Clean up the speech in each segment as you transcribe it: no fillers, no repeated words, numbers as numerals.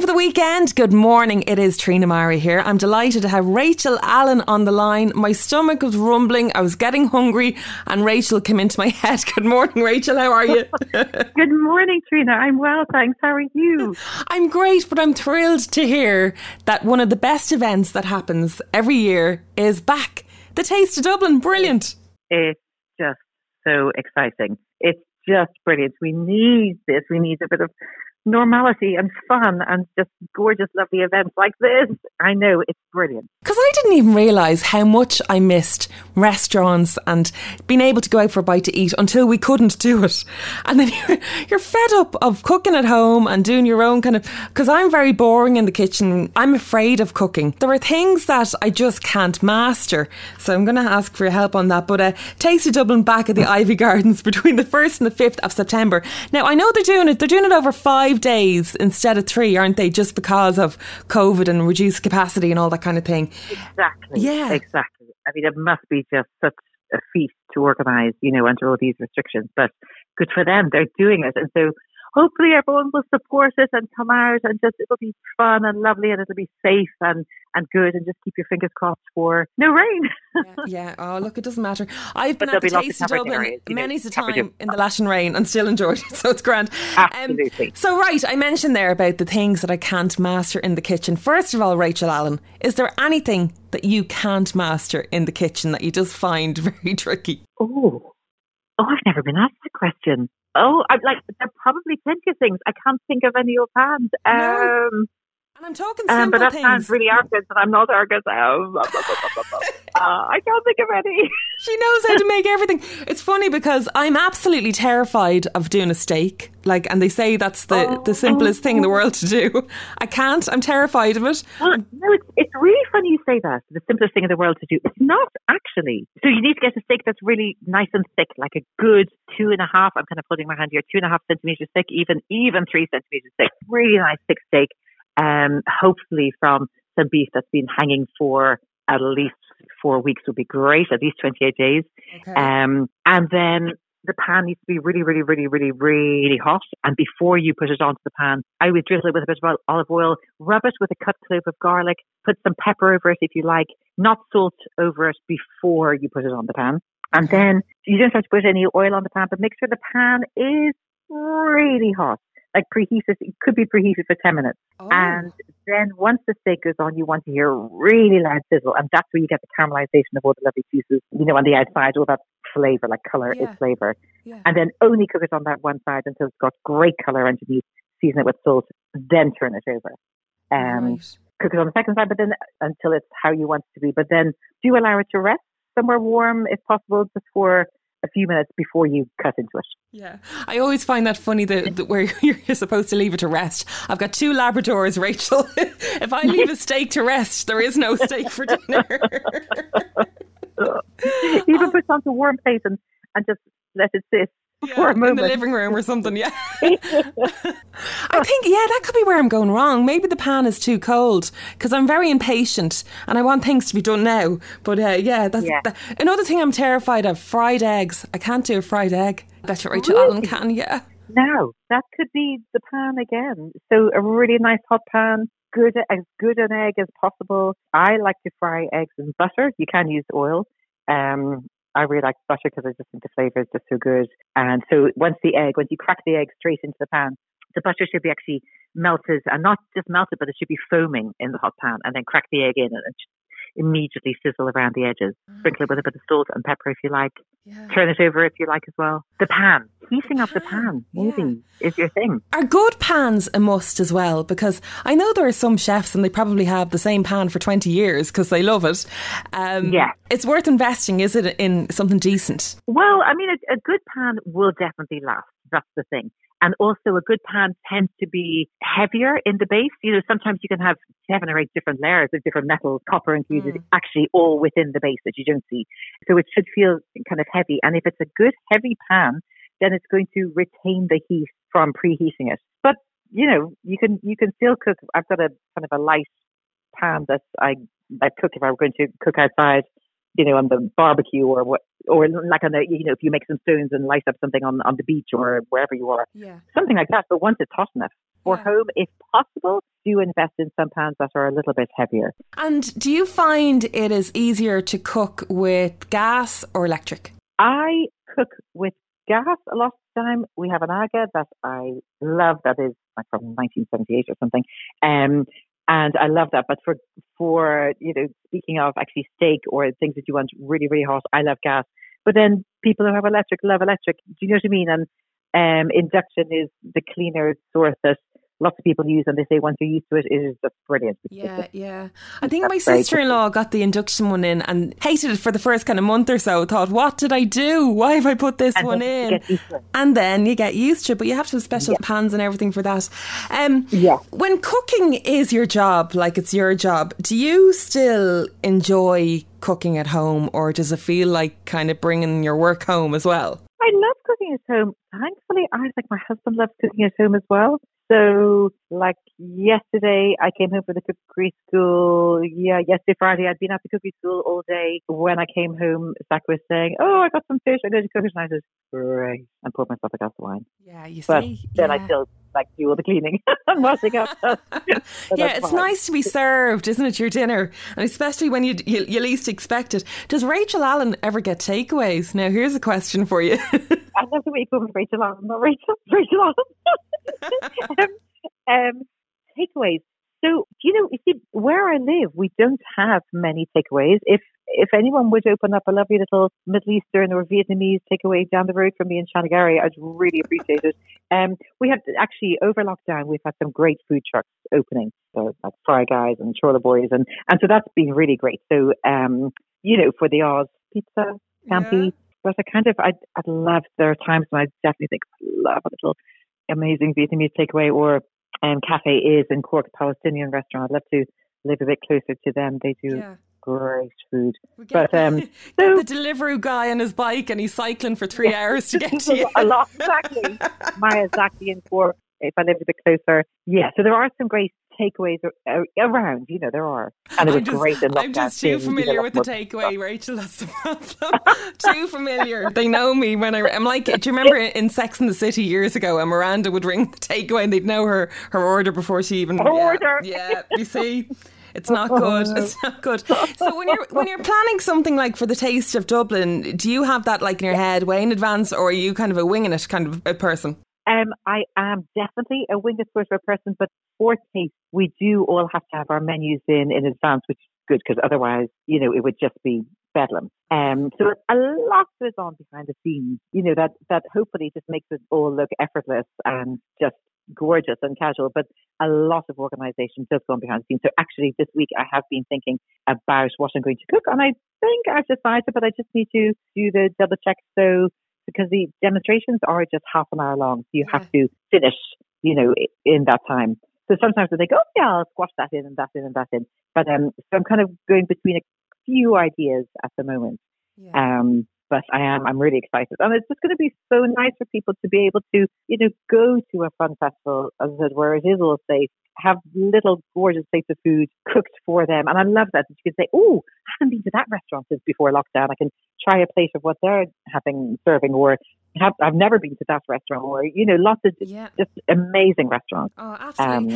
for the weekend. Good morning. It is Trina Mari here. I'm delighted to have Rachel Allen on the line. My stomach was rumbling. I was getting hungry and Rachel came into my head. Good morning, Rachel. How are you? Good morning, Trina. I'm well, thanks. How are you? I'm great, but I'm thrilled to hear that one of the best events that happens every year is back. The Taste of Dublin. Brilliant. It's just so exciting. It's just brilliant. We need this. We need a bit of normality and fun and just gorgeous, lovely events like this. I know, it's brilliant. Because I didn't even realise how much I missed restaurants and being able to go out for a bite to eat until we couldn't do it. And then you're fed up of cooking at home and doing your own kind of... Because I'm very boring in the kitchen. I'm afraid of cooking. There are things that I just can't master. So I'm going to ask for your help on that. But Taste of Dublin back at the Ivy Gardens between the 1st and the 5th of September. Now, I know they're doing it. They're doing it over 5 days instead of 3, aren't they? Just because of COVID and reduced capacity and all that kind of thing. Exactly. Yeah. Exactly. I mean, it must be just such a feast to organise, under all these restrictions. But good for them. They're doing it. And so hopefully everyone will support it and come out and just, it'll be fun and lovely and it'll be safe and good, and just keep your fingers crossed for no rain. Yeah. Oh, look, it doesn't matter. I've been But at the there'll be Taste lots of of Dublin areas, many's a covered time in the lashing rain and still enjoyed it, so it's grand. Absolutely. So, right, I mentioned there about the things that I can't master in the kitchen. First of all, Rachel Allen, is there anything that you can't master in the kitchen that you just find very tricky? Oh, I've never been asked that question. Oh, there are probably plenty of things. I can't think of any offhand. No. And I'm talking simple but that things. sounds really arrogant, and I'm not arrogant. I can't think of any. She knows how to make everything. It's funny because I'm absolutely terrified of doing a steak. And they say that's the simplest thing in the world to do. I can't. I'm terrified of it. Well, no, it's really funny you say that. The simplest thing in the world to do. It's not actually. So you need to get a steak that's really nice and thick, like a good 2.5. I'm kind of putting my hand here, 2.5 centimeters thick, even 3 centimeters thick. Really nice thick steak. Hopefully from some beef that's been hanging for at least 4 weeks would be great, at least 28 days. Okay. And then the pan needs to be really, really, really, really, really hot. And before you put it onto the pan, I would drizzle it with a bit of olive oil, rub it with a cut clove of garlic, put some pepper over it if you like, not salt over it before you put it on the pan. And then you don't have to put any oil on the pan, but make sure the pan is really hot. Like preheated, it could be preheated for 10 minutes. Oh. And then once the steak goes on, you want to hear really loud sizzle. And that's where you get the caramelization of all the lovely juices, on the outside, all that flavour, like colour is flavour. Yeah. And then only cook it on that one side until it's got great colour underneath, season it with salt, then turn it over. Right. Cook it on the second side, but then until it's how you want it to be. But then do allow it to rest somewhere warm, if possible, just for a few minutes before you cut into it. Yeah, I always find that funny that where you're supposed to leave it to rest. I've got 2 Labradors, Rachel. If I leave a steak to rest, there is no steak for dinner. Even put it onto a warm plate and just let it sit for a moment. In the living room or something, yeah. I think, that could be where I'm going wrong. Maybe the pan is too cold because I'm very impatient and I want things to be done now. But another thing I'm terrified of, fried eggs. I can't do a fried egg. I bet you Rachel Allen can, yeah. No, that could be the pan again. So a really nice hot pan, as good an egg as possible. I like to fry eggs in butter. You can use oil. I really like butter because I just think the flavour is just so good. And so once you crack the egg straight into the pan, the butter should be actually melted, and not just melted, but it should be foaming in the hot pan, and then crack the egg in and immediately sizzle around the edges. Sprinkle it with a bit of salt and pepper if you like. Yeah. Turn it over if you like as well. The pan. Heating up the pan, maybe, is your thing. Are good pans a must as well? Because I know there are some chefs and they probably have the same pan for 20 years because they love it. It's worth investing, is it, in something decent? Well, I mean, a good pan will definitely last. That's the thing. And also a good pan tends to be heavier in the base. Sometimes you can have 7 or 8 different layers of different metals, copper included, actually all within the base that you don't see. So it should feel kind of heavy. And if it's a good heavy pan, then it's going to retain the heat from preheating it. But, you can still cook. I've got a kind of a light pan that I cook if I were going to cook outside, on the barbecue or like on the, if you make some stones and light up something on the beach or wherever you are, something like that. But once it's hot enough for home, if possible, do invest in some pans that are a little bit heavier. And do you find it is easier to cook with gas or electric? I cook with gas a lot of the time. We have an Aga that I love that is like from 1978 or something. And I love that. But for speaking of actually steak or things that you want really, really hot, I love gas. But then people who have electric love electric. Do you know what I mean? And induction is the cleaner source that lots of people use, and they say once you're used to it, it is just brilliant. Yeah. I think my sister-in-law got the induction one in and hated it for the first kind of month or so. Thought, what did I do? Why have I put this one in? And then you get used to it, but you have to have special pans and everything for that. When cooking is your job, like it's your job, do you still enjoy cooking at home, or does it feel like kind of bringing your work home as well? I love cooking at home. Thankfully, I think my husband loves cooking at home as well. So, like yesterday, I came home from the cookery school. Yesterday, Friday, I'd been at the cookery school all day. When I came home, Zach was saying, "Oh, I got some fish. I'm going to cook it." And I said, "Great," and poured myself a glass of wine. Yeah, you see. But then I still do all the cleaning and washing up. It's nice to be served, isn't it? Your dinner, and especially when you least expect it. Does Rachel Allen ever get takeaways? Now, here's a question for you. I love the way you call me Rachel Allen, not Rachel Allen. Takeaways. So, you see, where I live, we don't have many takeaways. If anyone would open up a lovely little Middle Eastern or Vietnamese takeaway down the road from me in Shanagari, I'd really appreciate it. We have actually, over lockdown, we've had some great food trucks opening, so like Fry Guys and Chorla Boys, and so that's been really great. So, for the Oz pizza, Campi, but I'd love, there are times when I definitely think I love a little amazing Vietnamese takeaway, or Cafe Is in Cork, Palestinian restaurant. I'd love to live a bit closer to them. They do great food. But the Deliveroo guy on his bike and he's cycling for 3 hours to get to you. A lot, exactly. Maya exactly in Cork, if I lived a bit closer. Yeah, so there are some great takeaways around, there are. And it was great in lockdown. I'm just too familiar with the takeaway, Rachel, that's the problem. Too familiar. They know me when I'm like, do you remember in Sex and the City years ago, and Miranda would ring the takeaway and they'd know her order before she even... Order! Yeah, you see... It's not good. It's not good. So when you're planning something like for the Taste of Dublin, do you have that like in your head way in advance, or are you kind of a winging it kind of a person? I am definitely a winged sort of a person, but for Taste, we do all have to have our menus in advance, which is good because otherwise, it would just be bedlam. So a lot goes on behind the scenes, that hopefully just makes it all look effortless and just gorgeous and casual, but a lot of organisation does go on behind the scenes. So actually this week I have been thinking about what I'm going to cook, and I think I've decided, but I just need to do the double check. So because the demonstrations are just half an hour long, so you have to finish, in that time. So sometimes I think, oh yeah, I'll squash that in and that in and that in. But so I'm kind of going between a few ideas at the moment. But I'm really excited. And it's just going to be so nice for people to be able to, go to a fun festival, as I said, where it is all safe, have little gorgeous plates of food cooked for them. And I love that you can say, oh, I haven't been to that restaurant since before lockdown. I can try a plate of what they're serving, or I've never been to that restaurant, or, lots of just amazing restaurants. Oh, absolutely.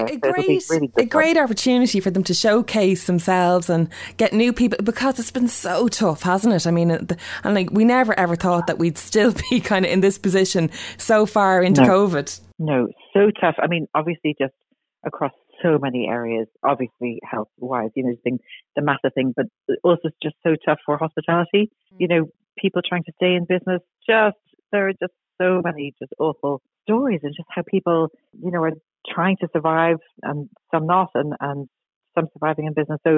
And a great opportunity for them to showcase themselves and get new people, because it's been so tough, hasn't it? I mean, and like we never ever thought that we'd still be kind of in this position so far into COVID. No, so tough. I mean, obviously just across so many areas, obviously health-wise, has been the massive thing, but also it's just so tough for hospitality. People trying to stay in business, there are just so many just awful stories, and just how people, are trying to survive and some not, and some surviving in business. So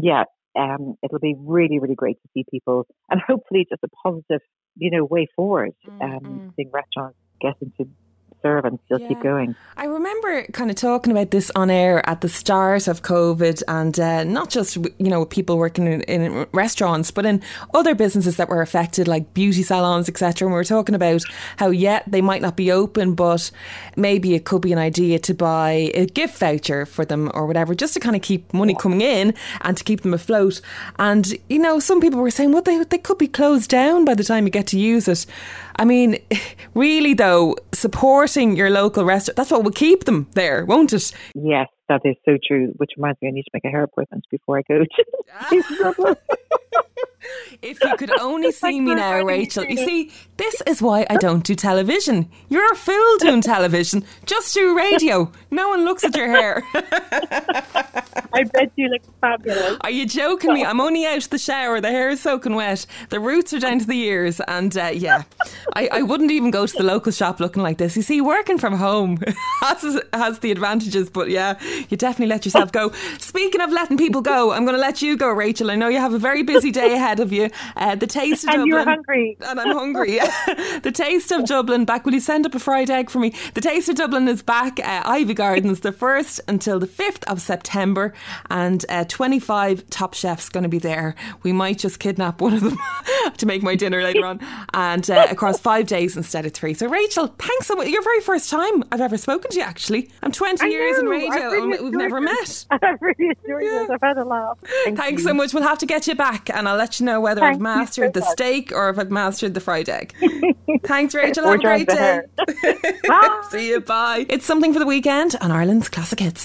it'll be really, really great to see people, and hopefully just a positive, way forward, seeing restaurants getting to serve and still keep going. I remember kind of talking about this on air at the start of COVID, and not just people working in restaurants, but in other businesses that were affected, like beauty salons, etc. And we were talking about how they might not be open, but maybe it could be an idea to buy a gift voucher for them or whatever, just to kind of keep money coming in and to keep them afloat. And some people were saying, well, they could be closed down by the time you get to use it. I mean, really though, supporting your local restaurant, that's what will keep them there, won't it? Yes, That is so true, which reminds me I need to make a hair appointment before I go to If you could only see me now, Rachel. You see, this is why I don't do television. You're a fool doing television. Just do radio. No one looks at your hair. I bet you look fabulous. Are you joking me? I'm only out of the shower. The hair is soaking wet. The roots are down to the ears. And I wouldn't even go to the local shop looking like this. You see, working from home has the advantages. But yeah, you definitely let yourself go. Speaking of letting people go, I'm going to let you go, Rachel. I know you have a very busy day ahead of you. The Taste of Dublin. And you're hungry. And I'm hungry. The Taste of Dublin back. Will you send up a fried egg for me? The Taste of Dublin is back at Ivy Gardens the 1st until the 5th of September. And 25 top chefs going to be there. We might just kidnap one of them to make my dinner later on. And across 5 days instead of 3. So Rachel, thanks so much. Your very first time I've ever spoken to you, actually. I'm 20 years in radio and we've never met. I've really enjoyed it. I've had a laugh. Thanks so much. We'll have to get you back and I'll let you know whether I've mastered the steak or if I've mastered the fried egg. Thanks, Rachel. Have a great day. See you. Bye. It's Something for the Weekend on Ireland's Classic Hits.